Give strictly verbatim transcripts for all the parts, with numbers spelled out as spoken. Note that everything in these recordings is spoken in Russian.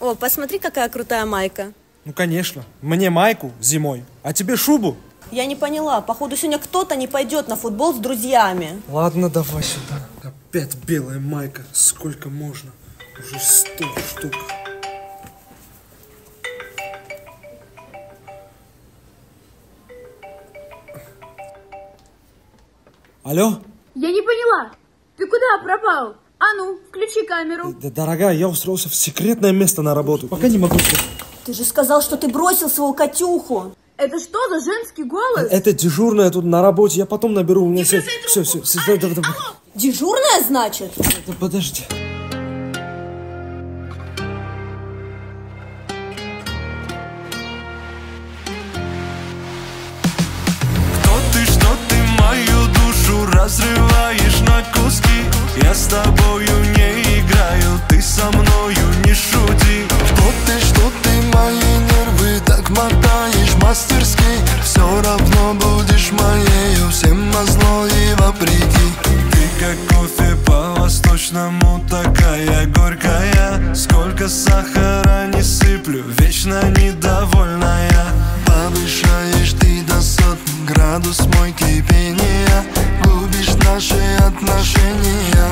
О, посмотри, какая крутая майка. Ну, конечно. Мне майку зимой, а тебе шубу. Я не поняла. Походу, сегодня кто-то не пойдет на футбол с друзьями. Ладно, давай сюда. Опять белая майка. Сколько можно? Уже сто штук. Алло? Я не поняла. Ты куда пропал? А ну, включи камеру. Да, дорогая, я устроился в секретное место на работу. Пока не могу. Ты же сказал, что ты бросил своего Катюху. Это что за женский голос? Это дежурная тут на работе. Я потом наберу. У меня все, все, все, все. Ай, давай, давай. Дежурная, значит? Да, подожди. Кто ты, что ты мою душу разрываешь на куски? Я с тобою не играю, ты со мною не шути. Кто ты, что ты мои нервы так мотаешь мастерски? Все равно будешь моею, всем назло и вопреки. Ты как кофе по-восточному, такая горькая. Сколько сахара не сыплю, вечно недовольная. Повышаешь ты до сотни, градус мой кипения. Губишь наши отношения.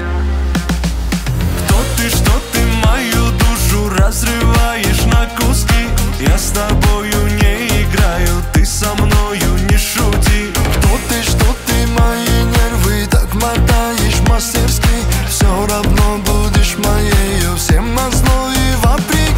Кто ты, что ты мою душу разрываешь на куски? Я с тобою не играю, ты со мною не шути. Кто ты, что ты мои нервы так мотаешь мастерски? Все равно будешь моею, всем назло и вопреки.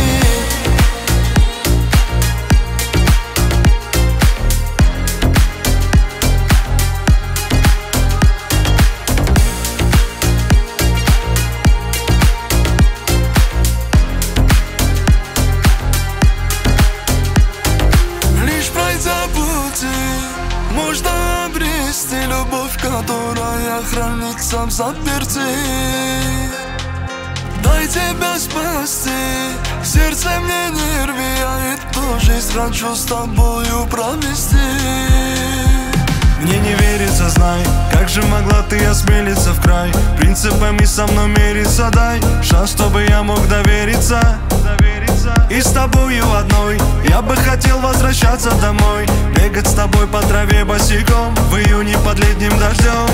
Можно обрести любовь, которая хранится в заперти. Дай тебя спасти, сердце мне не рви, я эту жизнь хочу с тобою провести. Мне не верится, знай, как же могла ты осмелиться в край. Принципами со мной мериться, дай шанс, чтобы я мог довериться. И с тобою одной я бы хотел возвращаться домой, бегать с тобой по траве босиком в июне под летним дождем.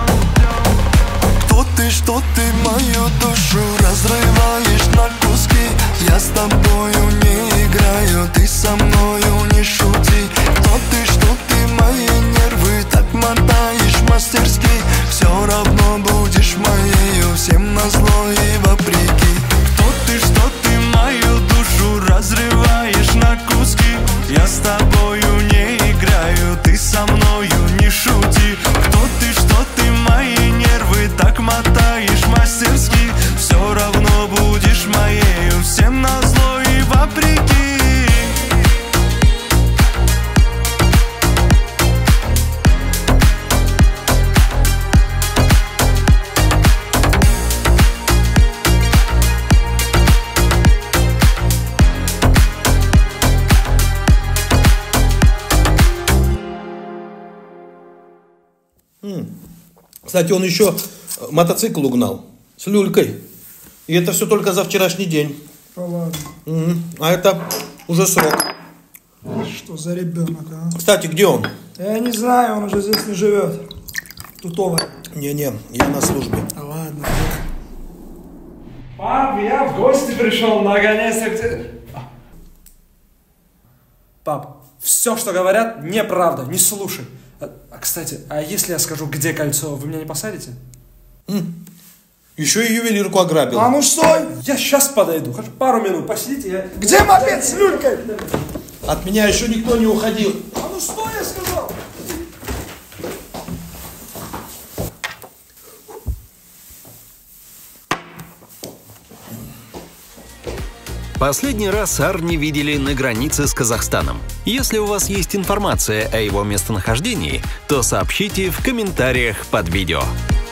Кто ты, что ты мою душу разрываешь на куски? Я с тобою не играю, ты со мною не шути. Кто ты, что ты мои нервы так мотаешь мастерски? Все равно будешь моею, всем назло и вопреки. Кто ты, что ты мою душу разрываешь на куски? Я с тобою не играю, ты со мною не шути. Кто ты, что ты мои нервы так мотаешь мастерски? Все равно будешь моею, всем назло и вопреки. Кстати, он еще мотоцикл угнал с люлькой. И это все только за вчерашний день. Да ладно. Угу. А это уже срок. Что за ребенок, а? Кстати, где он? Я не знаю, он уже здесь не живет. Тутово. Не-не, я на службе. Да ладно. Пап, я в гости пришел, наконец-то. Пап, все, что говорят, неправда, не слушай. А, а, кстати, а если я скажу, где кольцо, вы меня не посадите? М. Еще и ювелирку ограбил. А ну стой! Я сейчас подойду, хоть пару минут, посидите, я... Где мопед с люлькой? От меня еще никто не уходил. А ну стой, я сказал! Последний раз Арни видели на границе с Казахстаном. Если у вас есть информация о его местонахождении, то сообщите в комментариях под видео.